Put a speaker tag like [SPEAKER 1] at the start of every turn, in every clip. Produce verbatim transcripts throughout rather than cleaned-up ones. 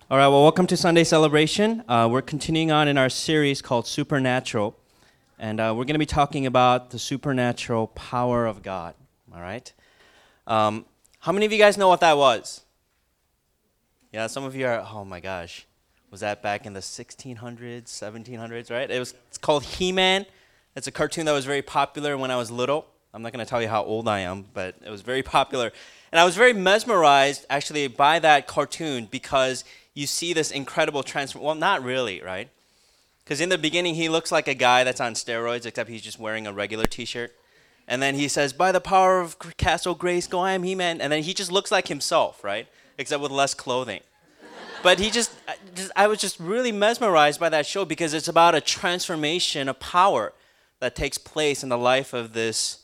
[SPEAKER 1] All right, well, welcome to Sunday Celebration. Uh, we're continuing on in our series called Supernatural, and uh, we're going to be talking about the supernatural power of God, all right? Um, how many of you guys know what that was? Yeah, some of you are, oh my gosh, was that back in the sixteen hundreds, seventeen hundreds, right? It was, it's called He-Man. It's a cartoon that was very popular when I was little. I'm not going to tell you how old I am, but it was very popular. And I was very mesmerized, actually, by that cartoon because you see this incredible transform. Well, not really, right? Because in the beginning, he looks like a guy that's on steroids, except he's just wearing a regular T-shirt. And then he says, by the power of Castle Grayskull, I am He-Man. And then he just looks like himself, right? Except with less clothing. But he just, just, I was just really mesmerized by that show because it's about a transformation of power that takes place in the life of this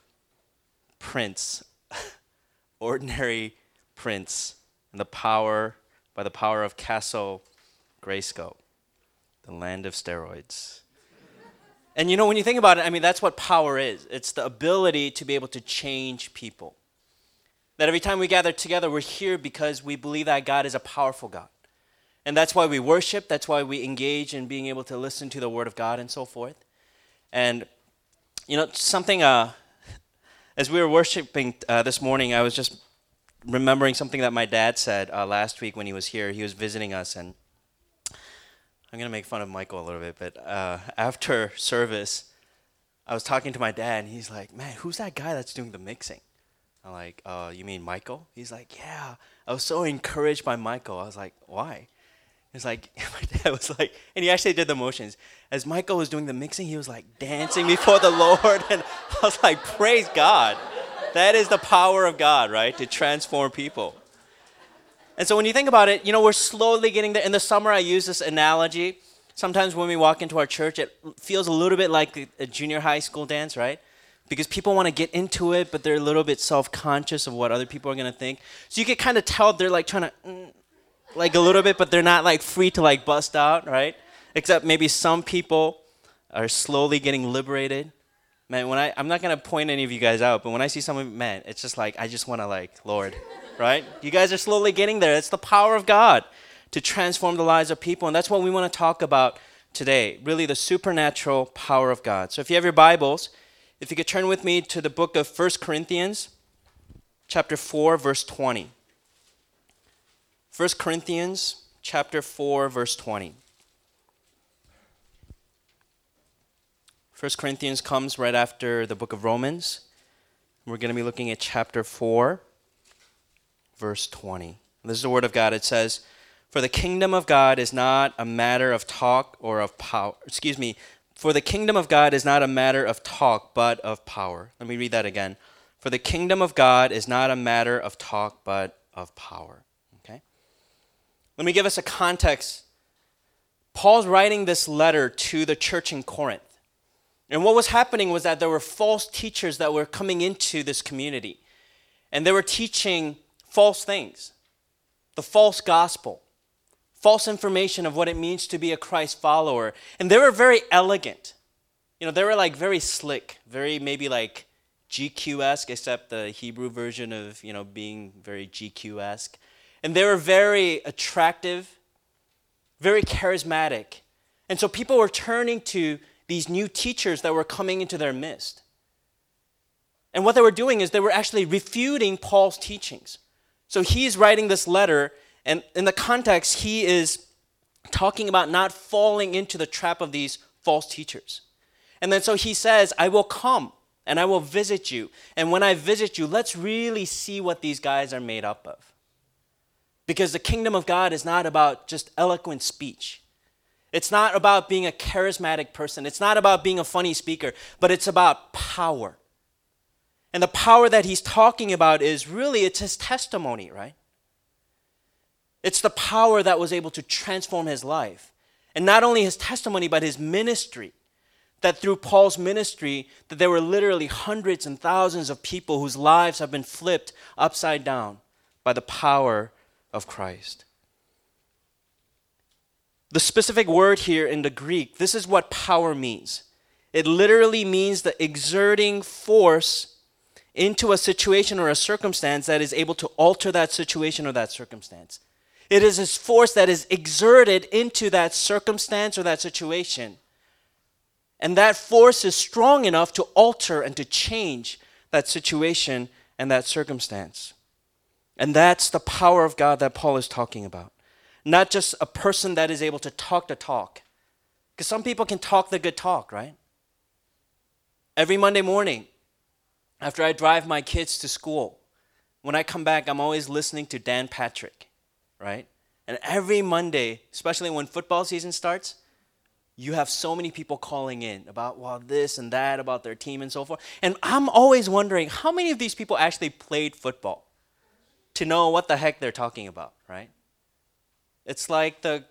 [SPEAKER 1] prince, ordinary prince, and the power, by the power of Castle Grayskull, the land of steroids. And you know, when you think about it, I mean, that's what power is. It's the ability to be able to change people. That every time we gather together, we're here because we believe that God is a powerful God. And that's why we worship. That's why we engage in being able to listen to the Word of God and so forth. And, you know, something, uh, as we were worshiping uh, this morning, I was just remembering something that my dad said uh, last week when he was here. He was visiting us, and I'm going to make fun of Michael a little bit, but uh, after service, I was talking to my dad, and he's like, man, who's that guy that's doing the mixing? I'm like, uh, you mean Michael? He's like, yeah. I was so encouraged by Michael. I was like, why? He's like, my dad was like, and he actually did the motions. As Michael was doing the mixing, he was like dancing before the Lord, and I was like, praise God. That is the power of God, right, to transform people. And so when you think about it, you know, we're slowly getting there. In the summer, I use this analogy. Sometimes when we walk into our church, it feels a little bit like a junior high school dance, right? Because people want to get into it, but they're a little bit self-conscious of what other people are going to think. So you can kind of tell they're like trying to, mm, like a little bit, but they're not like free to like bust out, right? Except maybe some people are slowly getting liberated. Man, when I, I'm not going to point any of you guys out, but when I see someone, man, it's just like, I just want to like, Lord, right? You guys are slowly getting there. It's the power of God to transform the lives of people. And that's what we want to talk about today, really the supernatural power of God. So if you have your Bibles, if you could turn with me to the book of First Corinthians, chapter four, verse twenty. First Corinthians, chapter four, verse twenty. First Corinthians comes right after the book of Romans. We're going to be looking at chapter four, verse twenty. This is the word of God. It says, for the kingdom of God is not a matter of talk or of power. Excuse me. For the kingdom of God is not a matter of talk, but of power. Let me read that again. For the kingdom of God is not a matter of talk, but of power. Okay? Let me give us a context. Paul's writing this letter to the church in Corinth. And what was happening was that there were false teachers that were coming into this community. And they were teaching false things. The false gospel. False information of what it means to be a Christ follower. And they were very elegant. You know, they were like very slick. Very maybe like G Q-esque, except the Hebrew version of, you know, being very G Q-esque. And they were very attractive. Very charismatic. And so people were turning to these new teachers that were coming into their midst. And what they were doing is they were actually refuting Paul's teachings. So he's writing this letter, and in the context, he is talking about not falling into the trap of these false teachers. And then so he says, I will come and I will visit you. And when I visit you, let's really see what these guys are made up of. Because the kingdom of God is not about just eloquent speech. It's not about being a charismatic person. It's not about being a funny speaker, but it's about power. And the power that he's talking about is really, it's his testimony, right? It's the power that was able to transform his life. And not only his testimony, but his ministry. That through Paul's ministry, that there were literally hundreds and thousands of people whose lives have been flipped upside down by the power of Christ. The specific word here in the Greek, this is what power means. It literally means the exerting force into a situation or a circumstance that is able to alter that situation or that circumstance. It is His force that is exerted into that circumstance or that situation. And that force is strong enough to alter and to change that situation and that circumstance. And that's the power of God that Paul is talking about. Not just a person that is able to talk the talk. Because some people can talk the good talk, right? Every Monday morning, after I drive my kids to school, when I come back, I'm always listening to Dan Patrick, right? And every Monday, especially when football season starts, you have so many people calling in about, well, this and that, about their team and so forth. And I'm always wondering, how many of these people actually played football to know what the heck they're talking about, right? It's like the,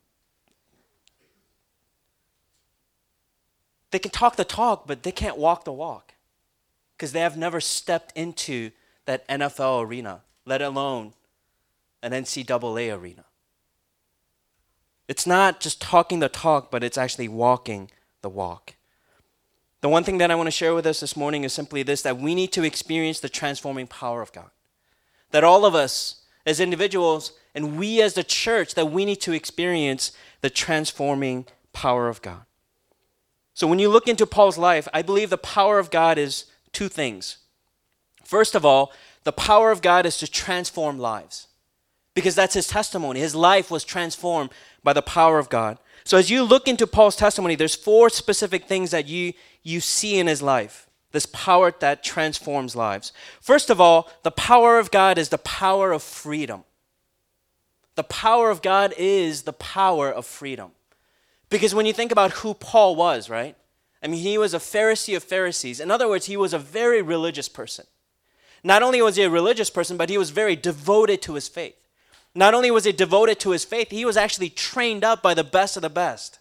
[SPEAKER 1] they can talk the talk, but they can't walk the walk because they have never stepped into that N F L arena, let alone an N C double A arena. It's not just talking the talk, but it's actually walking the walk. The one thing that I want to share with us this morning is simply this, that we need to experience the transforming power of God. That all of us as individuals and we as the church, that we need to experience the transforming power of God. So when you look into Paul's life, I believe the power of God is two things. First of all, the power of God is to transform lives. Because that's his testimony. His life was transformed by the power of God. So as you look into Paul's testimony, there's four specific things that you, you see in his life. This power that transforms lives. First of all, the power of God is the power of freedom. The power of God is the power of freedom. Because when you think about who Paul was, right? I mean, he was a Pharisee of Pharisees. In other words, he was a very religious person. Not only was he a religious person, but he was very devoted to his faith. Not only was he devoted to his faith, he was actually trained up by the best of the best.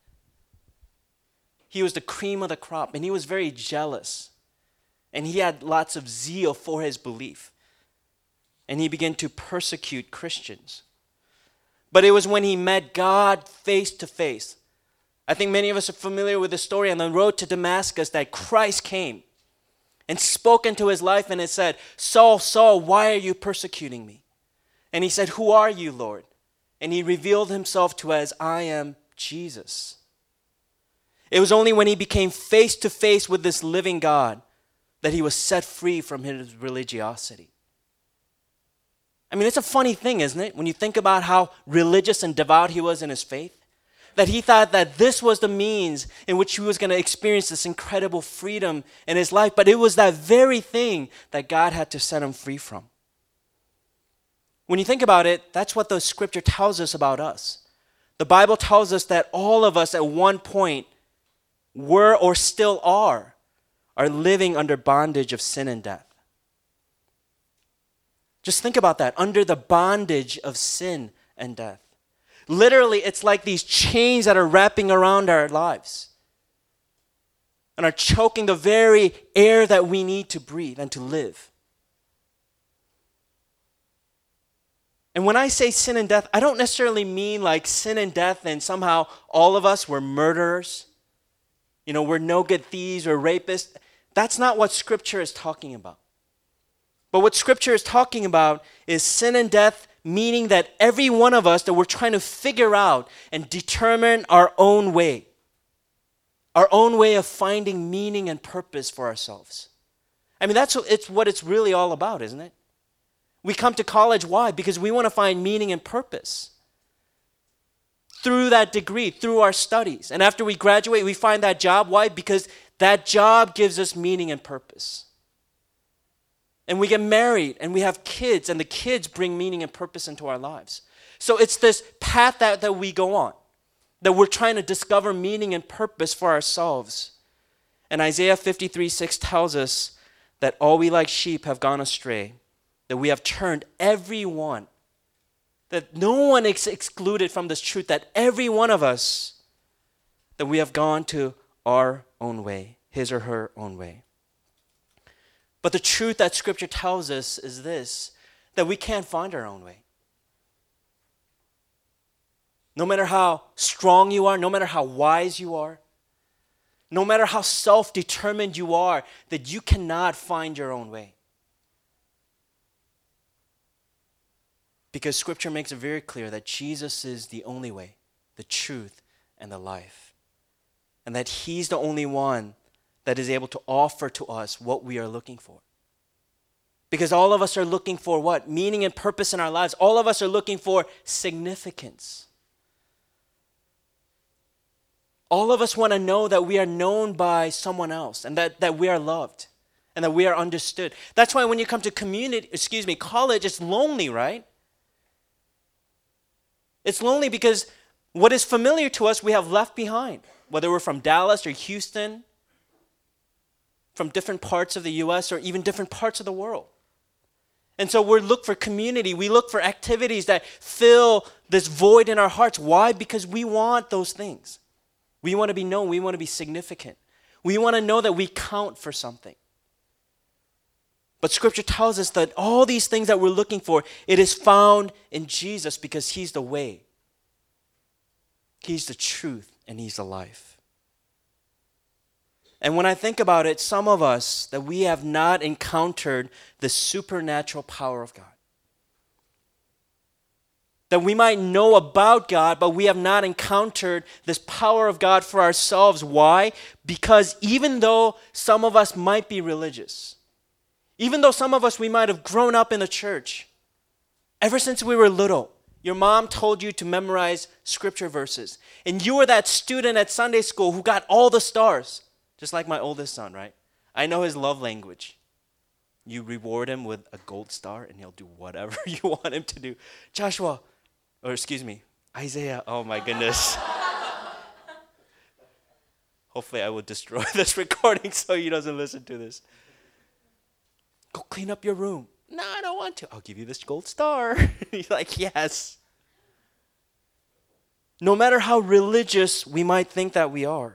[SPEAKER 1] He was the cream of the crop, and he was very jealous. And he had lots of zeal for his belief. And he began to persecute Christians. But it was when he met God face to face. I think many of us are familiar with the story on the road to Damascus that Christ came and spoke into his life, and it said, "Saul, Saul, why are you persecuting me?" And he said, "Who are you, Lord?" And he revealed himself to as, "I am Jesus." It was only when he became face to face with this living God that he was set free from his religiosity. I mean, it's a funny thing, isn't it? When you think about how religious and devout he was in his faith, that he thought that this was the means in which he was going to experience this incredible freedom in his life. But it was that very thing that God had to set him free from. When you think about it, that's what the scripture tells us about us. The Bible tells us that all of us at one point were or still are, are living under bondage of sin and death. Just think about that, under the bondage of sin and death. Literally, it's like these chains that are wrapping around our lives and are choking the very air that we need to breathe and to live. And when I say sin and death, I don't necessarily mean like sin and death and somehow all of us were murderers. You know, we're no good thieves or rapists. That's not what Scripture is talking about. But what Scripture is talking about is sin and death, meaning that every one of us that we're trying to figure out and determine our own way. Our own way of finding meaning and purpose for ourselves. I mean, that's it's what it's really all about, isn't it? We come to college, why? Because we want to find meaning and purpose. Through that degree, through our studies. And after we graduate, we find that job. Why? Because that job gives us meaning and purpose. And we get married and we have kids, and the kids bring meaning and purpose into our lives. So it's this path that, that we go on, that we're trying to discover meaning and purpose for ourselves. And Isaiah fifty-three six tells us that all we like sheep have gone astray, that we have turned every one, that no one is excluded from this truth, that every one of us, that we have gone to our own way, his or her own way. But the truth that Scripture tells us is this, that we can't find our own way. No matter how strong you are, no matter how wise you are, no matter how self-determined you are, that you cannot find your own way. Because Scripture makes it very clear that Jesus is the only way, the truth, and the life. And that He's the only one that is able to offer to us what we are looking for. Because all of us are looking for what? Meaning and purpose in our lives. All of us are looking for significance. All of us want to know that we are known by someone else and that, that we are loved and that we are understood. That's why when you come to community, excuse me, college, it's lonely, right? It's lonely because what is familiar to us, we have left behind. Whether we're from Dallas or Houston, from different parts of the U S or even different parts of the world. And so we look for community. We look for activities that fill this void in our hearts. Why? Because we want those things. We want to be known. We want to be significant. We want to know that we count for something. But Scripture tells us that all these things that we're looking for, it is found in Jesus because He's the way. He's the truth and He's the life. And when I think about it, some of us, that we have not encountered the supernatural power of God. That we might know about God, but we have not encountered this power of God for ourselves. Why? Because even though some of us might be religious, even though some of us, we might have grown up in the church, ever since we were little, your mom told you to memorize scripture verses. And you were that student at Sunday school who got all the stars. Just like my oldest son, right? I know his love language. You reward him with a gold star and he'll do whatever you want him to do. Joshua, or excuse me, Isaiah, oh my goodness. Hopefully I will destroy this recording so he doesn't listen to this. Go clean up your room. No, I don't want to. I'll give you this gold star. He's like, yes. No matter how religious we might think that we are,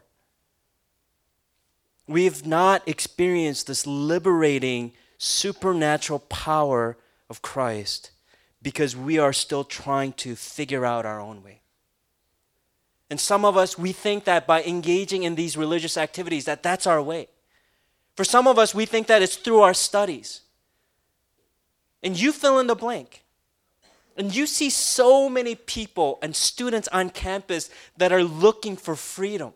[SPEAKER 1] we've not experienced this liberating supernatural power of Christ because we are still trying to figure out our own way. And some of us, we think that by engaging in these religious activities, that that's our way. For some of us, we think that it's through our studies. And you fill in the blank. And you see so many people and students on campus that are looking for freedom.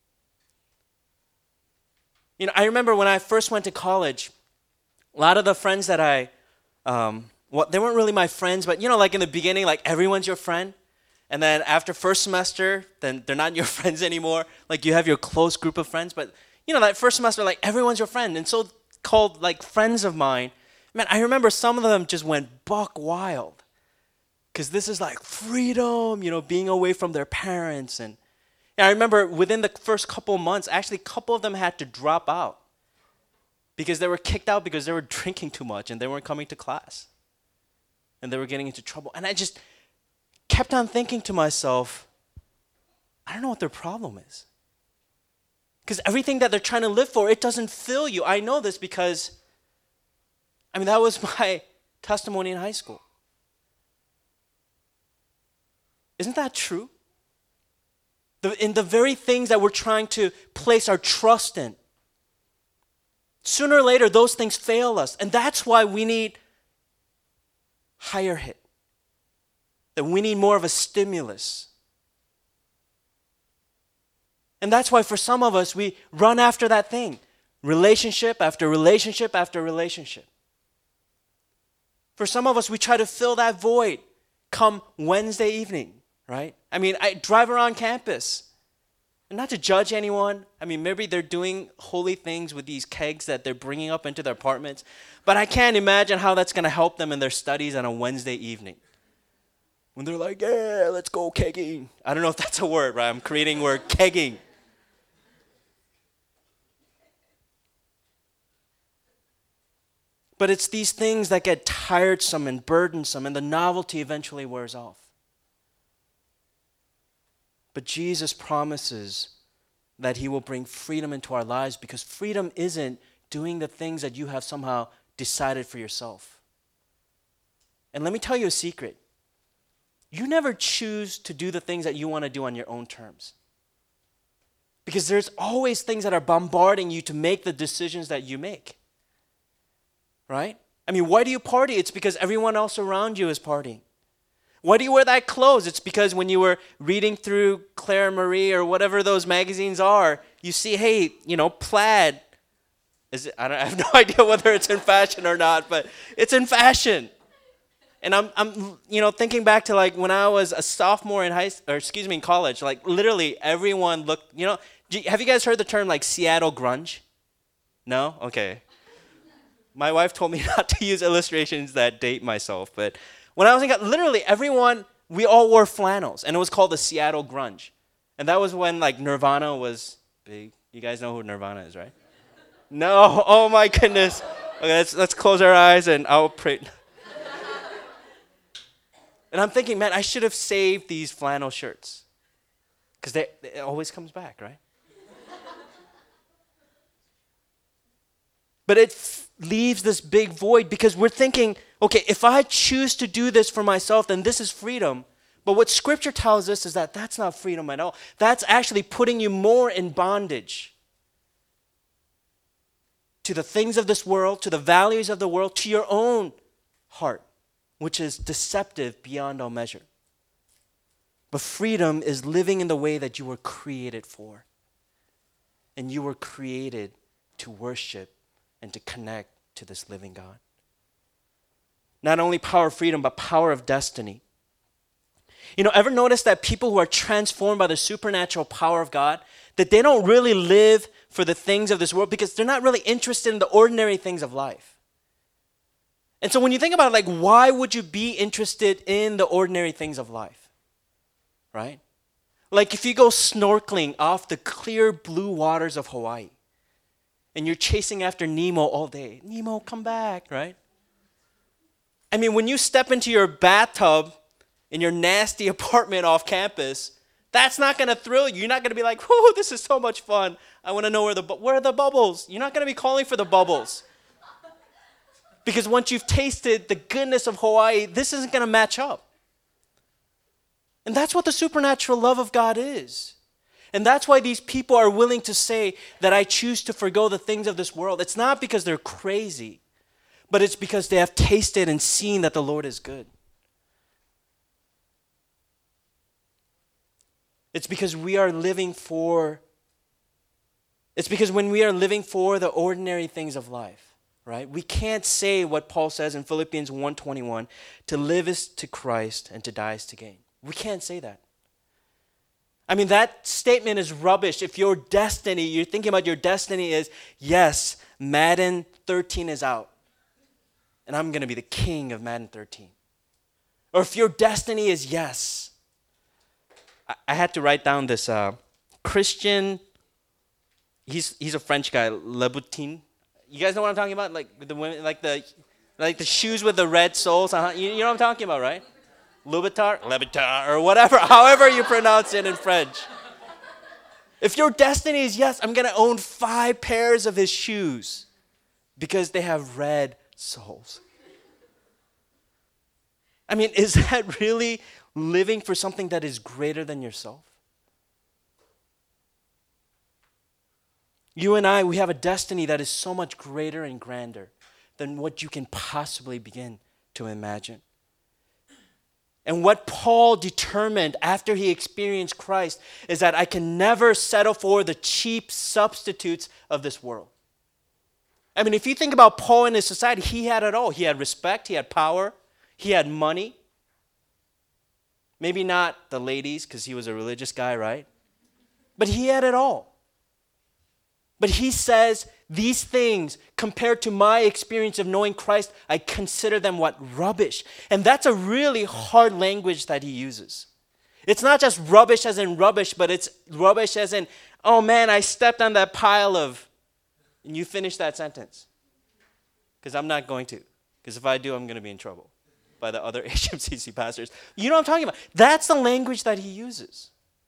[SPEAKER 1] You know, I remember when I first went to college, a lot of the friends that I, um, well, they weren't really my friends, but you know, like in the beginning, like everyone's your friend. And then after first semester, then they're not your friends anymore. Like you have your close group of friends, but you know, that first semester, like everyone's your friend. And so called like friends of mine, man, I remember some of them just went buck wild. Because this is like freedom, you know, being away from their parents. And And I remember within the first couple of months, actually a couple of them had to drop out because they were kicked out because they were drinking too much and they weren't coming to class. And they were getting into trouble. And I just kept on thinking to myself, I don't know what their problem is. Because everything that they're trying to live for, it doesn't fill you. I know this because, I mean, that was my testimony in high school. Isn't that true? The, in the very things that we're trying to place our trust in. Sooner or later, those things fail us. And that's why we need higher hit. That we need more of a stimulus. And that's why for some of us, we run after that thing. Relationship after relationship after relationship. For some of us, we try to fill that void come Wednesday evening. Right? I mean, I drive around campus. And not to judge anyone. I mean, maybe they're doing holy things with these kegs that they're bringing up into their apartments. But I can't imagine how that's going to help them in their studies on a Wednesday evening. When they're like, yeah, let's go kegging. I don't know if that's a word, right? I'm creating a word, kegging. But it's these things that get tiresome and burdensome, and the novelty eventually wears off. But Jesus promises that He will bring freedom into our lives because freedom isn't doing the things that you have somehow decided for yourself. And let me tell you a secret. You never choose to do the things that you want to do on your own terms. Because there's always things that are bombarding you to make the decisions that you make. Right? I mean, why do you party? It's because everyone else around you is partying. Why do you wear that clothes? It's because when you were reading through Claire Marie or whatever those magazines are, you see, hey, you know, plaid. Is it, I, don't, I have no idea whether it's in fashion or not, but it's in fashion. And I'm, I'm, you know, thinking back to like when I was a sophomore in high, or excuse me, in college. Like literally, everyone looked. You know, have you guys heard the term like Seattle grunge? No? Okay. My wife told me not to use illustrations that date myself, but when I was in college, literally everyone, we all wore flannels, and it was called the Seattle grunge, and that was when like Nirvana was big. You guys know who Nirvana is, right? No. Oh my goodness. Okay, let's let's close our eyes and I'll pray. And I'm thinking, man, I should have saved these flannel shirts. Because it always comes back, right? But it f- leaves this big void because we're thinking, okay, if I choose to do this for myself, then this is freedom. But what Scripture tells us is that that's not freedom at all. That's actually putting you more in bondage to the things of this world, to the values of the world, to your own heart, which is deceptive beyond all measure. But freedom is living in the way that you were created for. And you were created to worship and to connect to this living God. Not only power of freedom, but power of destiny. You know, ever notice that people who are transformed by the supernatural power of God, that they don't really live for the things of this world because they're not really interested in the ordinary things of life. And so when you think about it, like, why would you be interested in the ordinary things of life? Right? Like if you go snorkeling off the clear blue waters of Hawaii and you're chasing after Nemo all day. Nemo, come back, right? I mean, when you step into your bathtub in your nasty apartment off campus, that's not going to thrill you. You're not going to be like, whoo, this is so much fun. I want to know where the, bu- where are the bubbles? You're not going to be calling for the bubbles. Because once you've tasted the goodness of Hawaii, this isn't going to match up. And that's what the supernatural love of God is. And that's why these people are willing to say that I choose to forgo the things of this world. It's not because they're crazy, but it's because they have tasted and seen that the Lord is good. It's because we are living for, it's because when we are living for the ordinary things of life, right? We can't say what Paul says in Philippians one twenty-one, to live is to Christ and to die is to gain. We can't say that. I mean, that statement is rubbish. If your destiny, you're thinking about your destiny is, yes, Madden thirteen is out, and I'm going to be the king of Madden thirteen. Or if your destiny is, yes, I, I had to write down this uh, Christian, he's he's a French guy, Louboutin. You guys know what I'm talking about? Like the women, like the like the shoes with the red soles. Uh-huh. You, you know what I'm talking about, right? Louboutin, Louboutin, or whatever, however you pronounce it in French. If your destiny is, yes, I'm going to own five pairs of his shoes because they have red soles. I mean, is that really living for something that is greater than yourself? You and I, we have a destiny that is so much greater and grander than what you can possibly begin to imagine. And what Paul determined after he experienced Christ is that I can never settle for the cheap substitutes of this world. I mean, if you think about Paul in his society, he had it all. He had respect, he had power, he had money. Maybe not the ladies, because he was a religious guy, right? But he had it all. But he says, these things, compared to my experience of knowing Christ, I consider them what? Rubbish. And that's a really hard language that he uses. It's not just rubbish as in rubbish, but it's rubbish as in, oh man, I stepped on that pile of, and you finish that sentence. Because I'm not going to. Because if I do, I'm going to be in trouble by the other H M C C pastors. You know what I'm talking about? That's the language that he uses.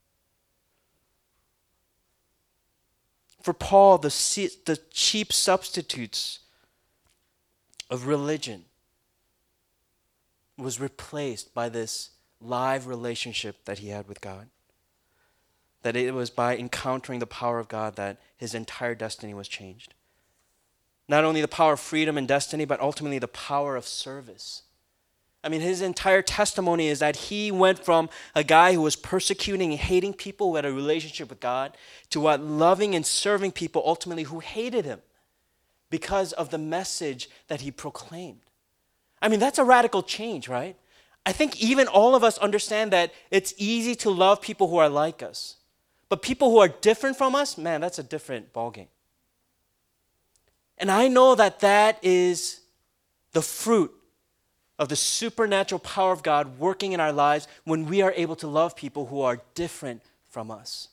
[SPEAKER 1] For Paul, the, the cheap substitutes of religion was replaced by this live relationship that he had with God. That it was by encountering the power of God that his entire destiny was changed. Not only the power of freedom and destiny, but ultimately the power of service. I mean, his entire testimony is that he went from a guy who was persecuting and hating people who had a relationship with God to what loving and serving people ultimately who hated him because of the message that he proclaimed. I mean, that's a radical change, right? I think even all of us understand that it's easy to love people who are like us. But people who are different from us, man, that's a different ballgame. And I know that that is the fruit of the supernatural power of God working in our lives when we are able to love people who are different from us.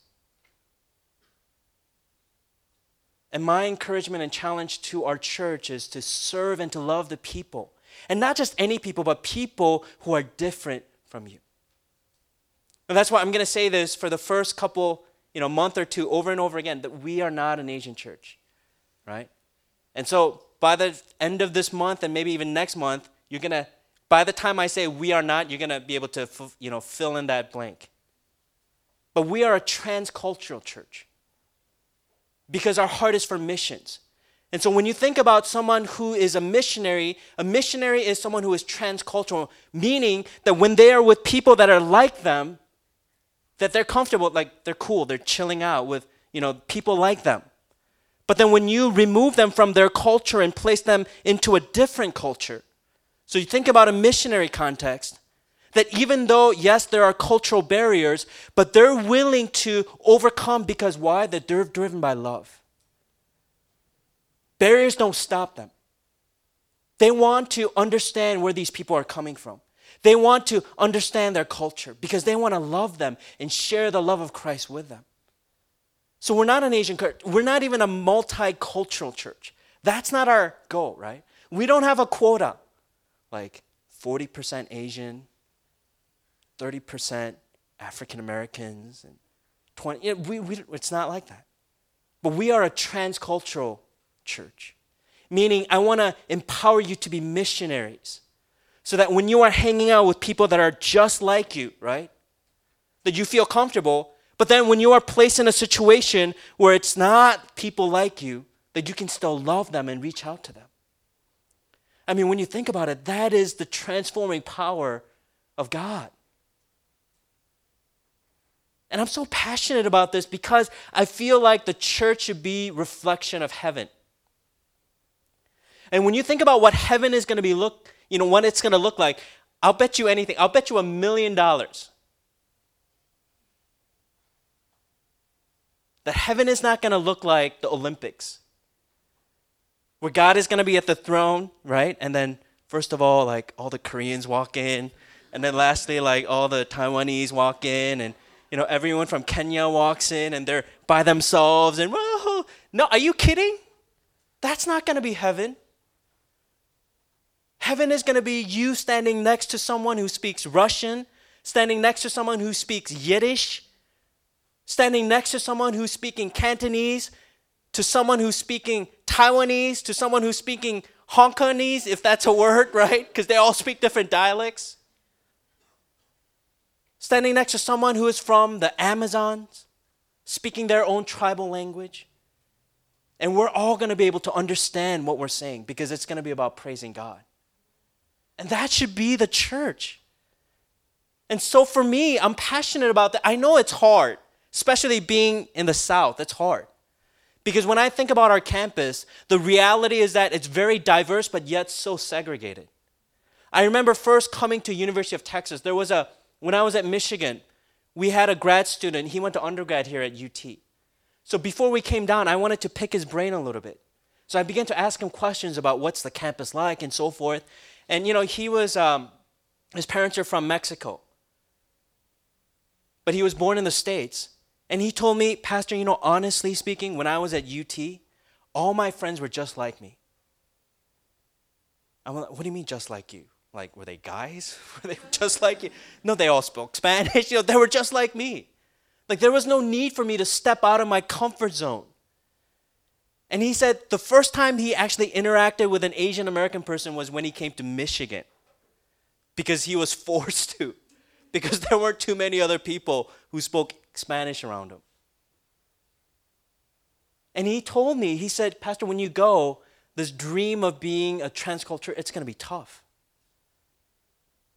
[SPEAKER 1] And my encouragement and challenge to our church is to serve and to love the people. And not just any people, but people who are different from you. And that's why I'm going to say this for the first couple, you know, month or two over and over again, that we are not an Asian church, right? And so by the end of this month and maybe even next month, you're going to, by the time I say we are not, you're going to be able to, you know, fill in that blank. But we are a transcultural church because our heart is for missions. And so when you think about someone who is a missionary, a missionary is someone who is transcultural, meaning that when they are with people that are like them, that they're comfortable, like they're cool, they're chilling out with, you know, people like them. But then when you remove them from their culture and place them into a different culture, so you think about a missionary context, that even though, yes, there are cultural barriers, but they're willing to overcome because why? That they're driven by love. Barriers don't stop them. They want to understand where these people are coming from. They want to understand their culture because they want to love them and share the love of Christ with them. So we're not an Asian church. We're not even a multicultural church. That's not our goal, right? We don't have a quota like forty percent Asian, thirty percent African Americans, and twenty. You know, we, we, it's not like that. But we are a transcultural church, meaning I want to empower you to be missionaries so that when you are hanging out with people that are just like you, right, that you feel comfortable, but then when you are placed in a situation where it's not people like you, that you can still love them and reach out to them. I mean, when you think about it, that is the transforming power of God. And I'm so passionate about this because I feel like the church should be a reflection of heaven. And when you think about what heaven is going to be look, you know, what it's going to look like, I'll bet you anything. I'll bet you a million dollars that heaven is not going to look like the Olympics, where God is going to be at the throne, right? And then first of all, like all the Koreans walk in, and then lastly, like all the Taiwanese walk in, and you know, everyone from Kenya walks in, and they're by themselves, and whoa, no, are you kidding? That's not going to be heaven. Heaven is going to be you standing next to someone who speaks Russian, standing next to someone who speaks Yiddish, standing next to someone who's speaking Cantonese, to someone who's speaking Taiwanese, to someone who's speaking Hong Kongese, if that's a word, right? Because they all speak different dialects. Standing next to someone who is from the Amazons, speaking their own tribal language. And we're all going to be able to understand what we're saying because it's going to be about praising God. And that should be the church. And so for me, I'm passionate about that. I know it's hard, especially being in the South. It's hard. Because when I think about our campus, the reality is that it's very diverse, but yet so segregated. I remember first coming to University of Texas. There was a, when I was at Michigan, we had a grad student. He went to undergrad here at U T. So before we came down, I wanted to pick his brain a little bit. So I began to ask him questions about what's the campus like and so forth. And, you know, he was, um, his parents are from Mexico. But he was born in the States. And he told me, Pastor, you know, honestly speaking, when I was at U T, all my friends were just like me. I'm like, what do you mean just like you? Like, were they guys? Were they just like you? No, they all spoke Spanish. You know, they were just like me. Like, there was no need for me to step out of my comfort zone. And he said the first time he actually interacted with an Asian American person was when he came to Michigan. Because he was forced to. Because there weren't too many other people who spoke Spanish around him. And he told me, he said, Pastor, when you go, this dream of being a transcultural, it's going to be tough.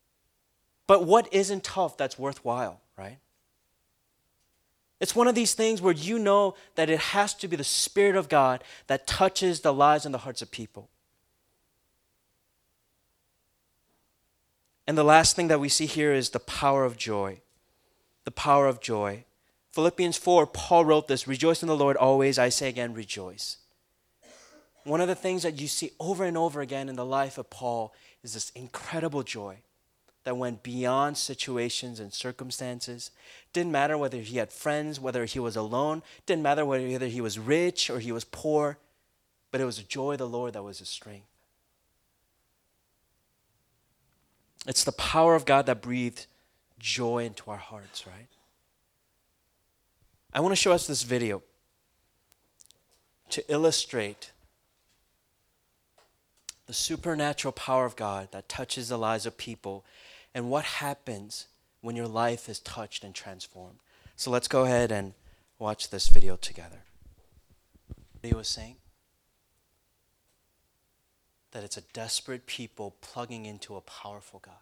[SPEAKER 1] But what isn't tough that's worthwhile, right? It's one of these things where you know that it has to be the Spirit of God that touches the lives and the hearts of people. And the last thing that we see here is the power of joy. The power of joy. Philippians four, Paul wrote this, "Rejoice in the Lord always. I say again, rejoice." One of the things that you see over and over again in the life of Paul is this incredible joy that went beyond situations and circumstances. Didn't matter whether he had friends, whether he was alone. Didn't matter whether he was rich or he was poor. But it was the joy of the Lord that was his strength. It's the power of God that breathed joy into our hearts, right? I want to show us this video to illustrate the supernatural power of God that touches the lives of people and what happens when your life is touched and transformed. So let's go ahead and watch this video together. He was saying that it's a desperate people plugging into a powerful God.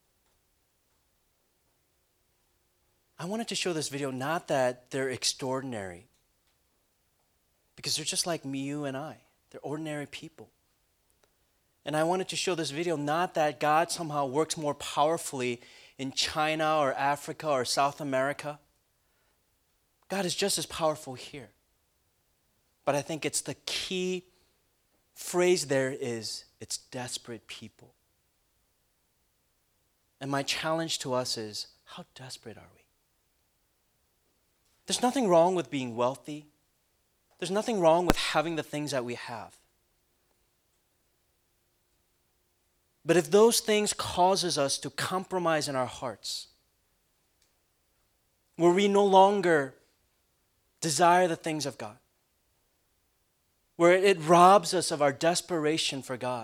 [SPEAKER 1] I wanted to show this video not that they're extraordinary, because they're just like me, you, and I. They're ordinary people. And I wanted to show this video not that God somehow works more powerfully in China or Africa or South America. God is just as powerful here. But I think it's the key phrase there is, it's desperate people. And my challenge to us is, how desperate are we? There's nothing wrong with being wealthy. There's nothing wrong with having the things that we have. But if those things causes us to compromise in our hearts, where we no longer desire the things of God, where it robs us of our desperation for God,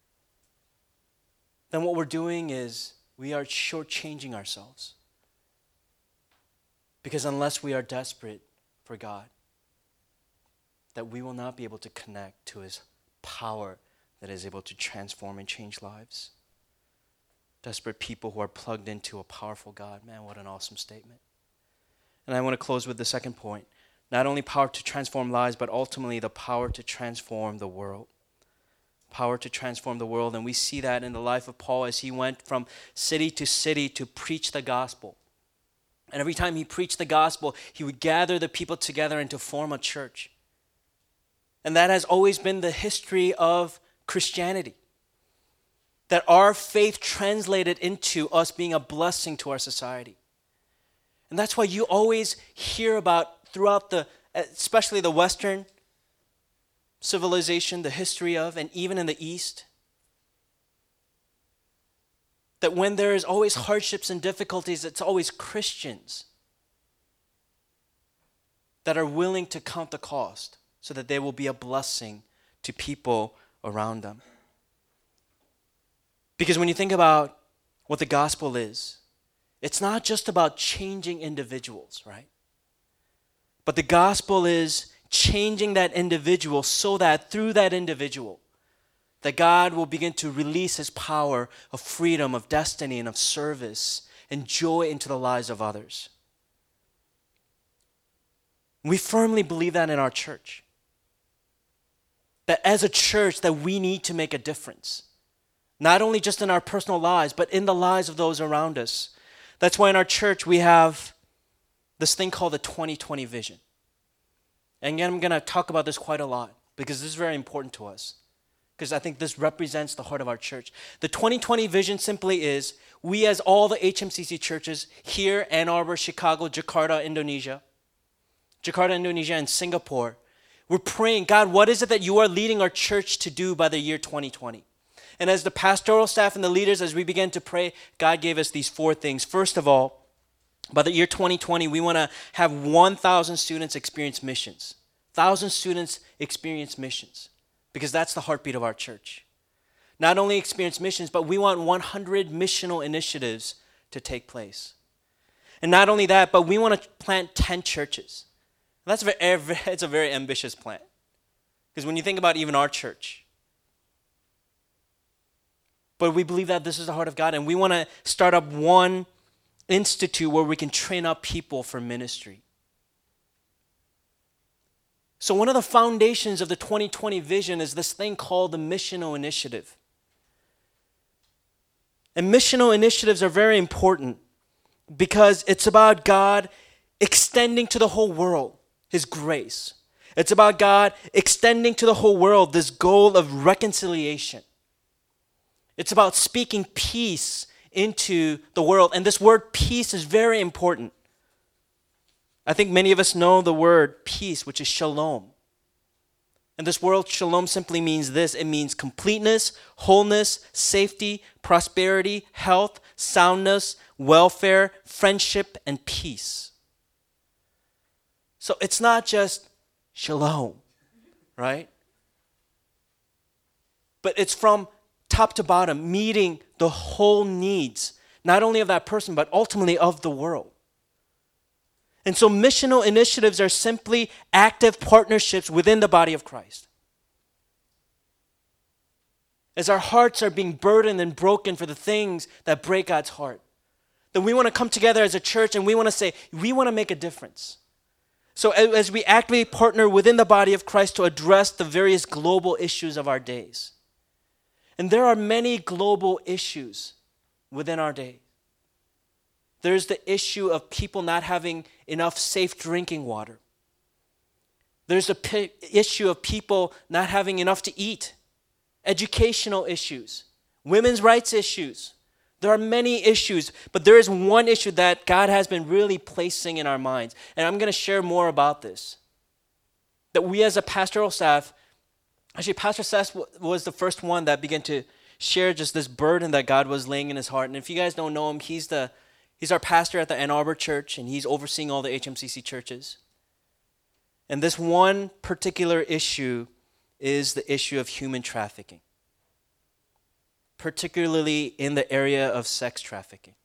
[SPEAKER 1] then what we're doing is we are shortchanging ourselves. Because unless we are desperate for God, that we will not be able to connect to His power that is able to transform and change lives. Desperate people who are plugged into a powerful God. Man, what an awesome statement. And I want to close with the second point. Not only power to transform lives, but ultimately the power to transform the world. Power to transform the world. And we see that in the life of Paul as he went from city to city to preach the gospel. And every time he preached the gospel, he would gather the people together and to form a church. And that has always been the history of Christianity. That our faith translated into us being a blessing to our society. And that's why you always hear about throughout the, especially the Western civilization, the history of, and even in the East, that when there is always hardships and difficulties, it's always Christians that are willing to count the cost so that they will be a blessing to people around them. Because when you think about what the gospel is, it's not just about changing individuals, right? But the gospel is changing that individual so that through that individual, that God will begin to release His power of freedom, of destiny, and of service and joy into the lives of others. We firmly believe that in our church. That as a church, that we need to make a difference. Not only just in our personal lives, but in the lives of those around us. That's why in our church we have this thing called the twenty twenty vision. And again, I'm going to talk about this quite a lot because this is very important to us. Because I think this represents the heart of our church. The twenty twenty vision simply is, we as all the H M C C churches here, Ann Arbor, Chicago, Jakarta, Indonesia, Jakarta, Indonesia, and Singapore, we're praying, God, what is it that you are leading our church to do by the year twenty twenty? And as the pastoral staff and the leaders, as we began to pray, God gave us these four things. First of all, by the year twenty twenty, we want to have one thousand students experience missions. one thousand students experience missions. Because that's the heartbeat of our church. Not only experience missions, but we want one hundred missional initiatives to take place. And not only that, but we want to plant ten churches. And that's a very, it's a very ambitious plan. Because when you think about even our church, But we believe that this is the heart of God, and we want to start up one institute where we can train up people for ministry. So one of the foundations of the twenty twenty vision is this thing called the missional initiative. And missional initiatives are very important because it's about God extending to the whole world His grace. It's about God extending to the whole world this goal of reconciliation. It's about speaking peace into the world. And this word peace is very important. I think many of us know the word peace, which is shalom. And this word shalom simply means this. It means completeness, wholeness, safety, prosperity, health, soundness, welfare, friendship, and peace. So it's not just shalom, right? But it's from top to bottom, meeting the whole needs, not only of that person, but ultimately of the world. And so missional initiatives are simply active partnerships within the body of Christ. As our hearts are being burdened and broken for the things that break God's heart, then we want to come together as a church and we want to say, we want to make a difference. So as we actively partner within the body of Christ to address the various global issues of our days. And there are many global issues within our day. There's the issue of people not having enough safe drinking water. There's the p- issue of people not having enough to eat. Educational issues. Women's rights issues. There are many issues, but there is one issue that God has been really placing in our minds. And I'm going to share more about this. That we as a pastoral staff, actually Pastor Seth was the first one that began to share just this burden that God was laying in his heart. And if you guys don't know him, he's the he's our pastor at the Ann Arbor Church, and he's overseeing all the H M C C churches. And this one particular issue is the issue of human trafficking, particularly in the area of sex trafficking.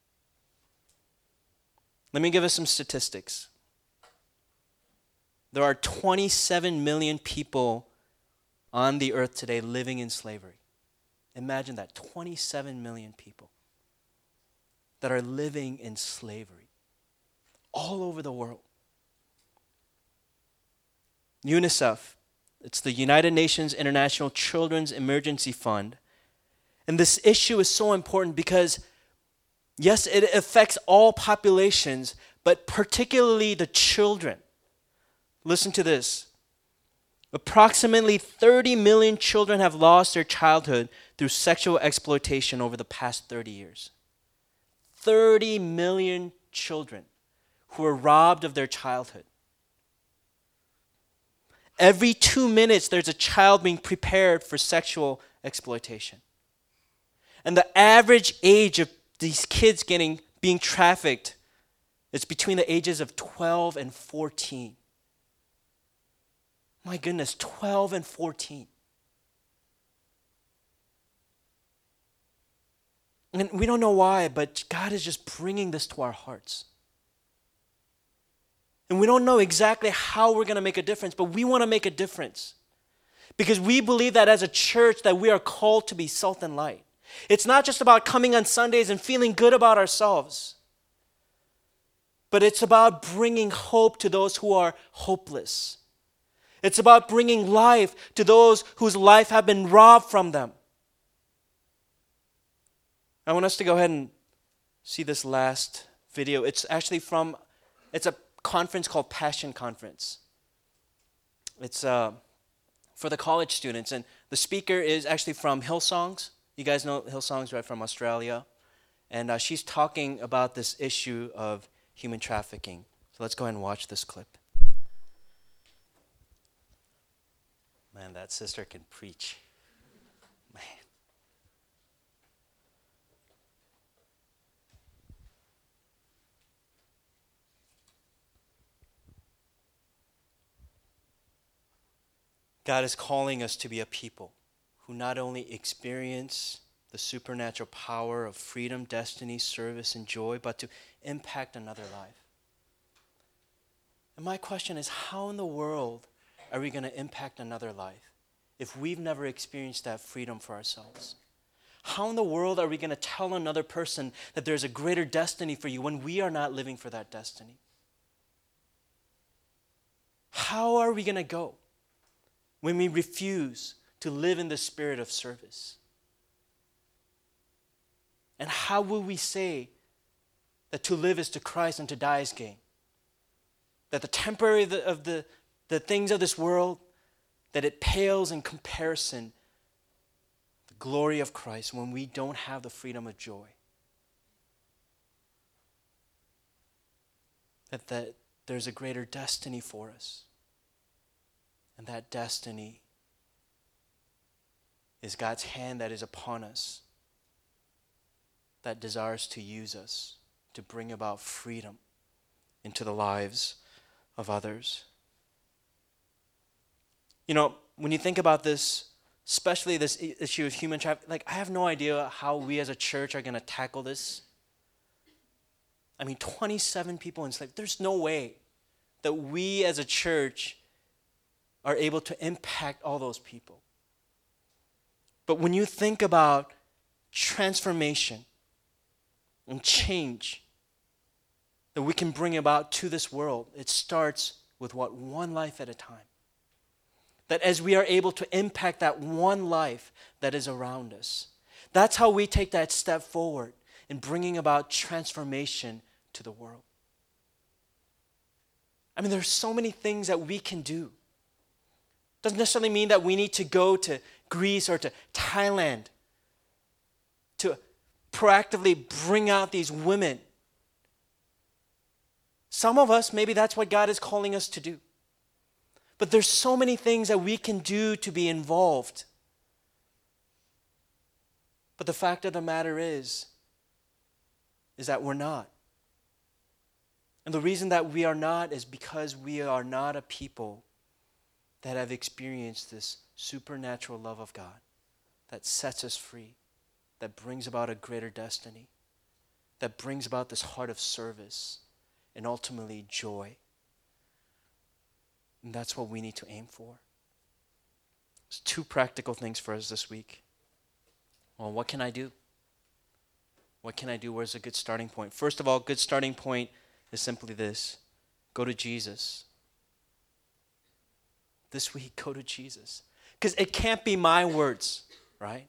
[SPEAKER 1] Let me give us some statistics. There are twenty-seven million people on the earth today living in slavery. Imagine that, twenty-seven million people that are living in slavery all over the world. UNICEF, it's the United Nations International Children's Emergency Fund. And this issue is so important because, yes, it affects all populations, but particularly the children. Listen to this. Approximately thirty million children have lost their childhood through sexual exploitation over the past thirty years. thirty million children who were robbed of their childhood. Every two minutes, there's a child being prepared for sexual exploitation. And the average age of these kids getting being trafficked is between the ages of twelve and fourteen. My goodness, twelve and fourteen. And we don't know why, but God is just bringing this to our hearts. And we don't know exactly how we're going to make a difference, but we want to make a difference. Because we believe that as a church that we are called to be salt and light. It's not just about coming on Sundays and feeling good about ourselves. But it's about bringing hope to those who are hopeless. It's about bringing life to those whose life have been robbed from them. I want us to go ahead and see this last video. It's actually from, it's a conference called Passion Conference. It's uh, for the college students. And the speaker is actually from Hillsongs. You guys know Hillsongs, right, from Australia. And uh, she's talking about this issue of human trafficking. So let's go ahead and watch this clip. Man, that sister can preach. Man. God is calling us to be a people who not only experience the supernatural power of freedom, destiny, service, and joy, but to impact another life. And my question is, how in the world are we going to impact another life if we've never experienced that freedom for ourselves? How in the world are we going to tell another person that there's a greater destiny for you when we are not living for that destiny? How are we going to go when we refuse to live in the spirit of service? And how will we say that to live is to Christ and to die is gain? That the temporary of the, of the, the things of this world, that it pales in comparison the glory of Christ when we don't have the freedom of joy. That, that there's a greater destiny for us. And that destiny is God's hand that is upon us, that desires to use us to bring about freedom into the lives of others. You know, when you think about this, especially this issue of human trafficking, like I have no idea how we as a church are going to tackle this. I mean, twenty-seven people enslaved. There's no way that we as a church are able to impact all those people. But when you think about transformation and change that we can bring about to this world, it starts with what? One life at a time. That as we are able to impact that one life that is around us, that's how we take that step forward in bringing about transformation to the world. I mean, there's so many things that we can do. Doesn't necessarily mean that we need to go to Greece or to Thailand to proactively bring out these women. Some of us, maybe that's what God is calling us to do. But there's so many things that we can do to be involved. But the fact of the matter is, is that we're not. And the reason that we are not is because we are not a people that have experienced this supernatural love of God that sets us free, that brings about a greater destiny, that brings about this heart of service and ultimately joy. And that's what we need to aim for. There's two practical things for us this week. Well, what can I do? What can I do? Where's a good starting point? First of all, good starting point is simply this. Go to Jesus. This week, go to Jesus. Because it can't be my words, right?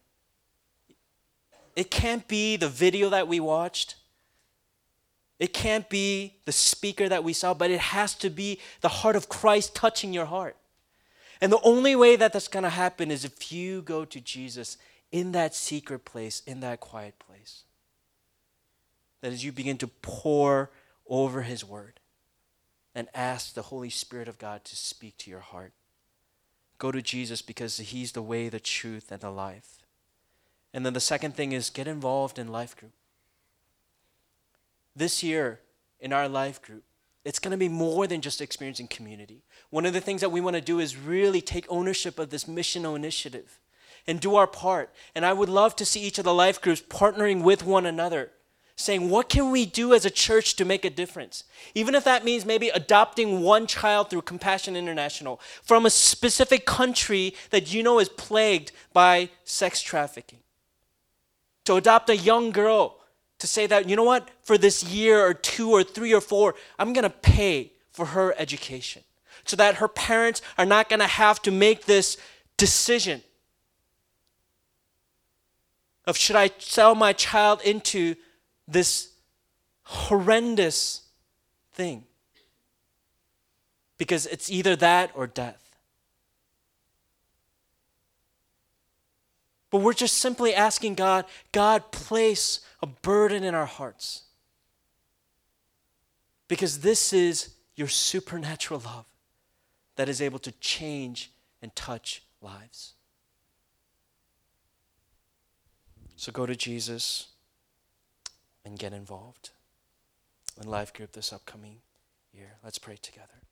[SPEAKER 1] It can't be the video that we watched. It can't be the speaker that we saw, but it has to be the heart of Christ touching your heart. And the only way that that's going to happen is if you go to Jesus in that secret place, in that quiet place. That as you begin to pour over His word and ask the Holy Spirit of God to speak to your heart. Go to Jesus because He's the way, the truth, and the life. And then the second thing is get involved in life group. This year in our life group, it's going to be more than just experiencing community. One of the things that we want to do is really take ownership of this missional initiative and do our part. And I would love to see each of the life groups partnering with one another, saying, what can we do as a church to make a difference? Even if that means maybe adopting one child through Compassion International from a specific country that you know is plagued by sex trafficking. To adopt a young girl, to say that, you know what, for this year or two or three or four, I'm going to pay for her education so that her parents are not going to have to make this decision of should I sell my child into this horrendous thing, because it's either that or death. But we're just simply asking God, God, place a burden in our hearts, because this is your supernatural love that is able to change and touch lives. So go to Jesus and get involved in life group this upcoming year. Let's pray together.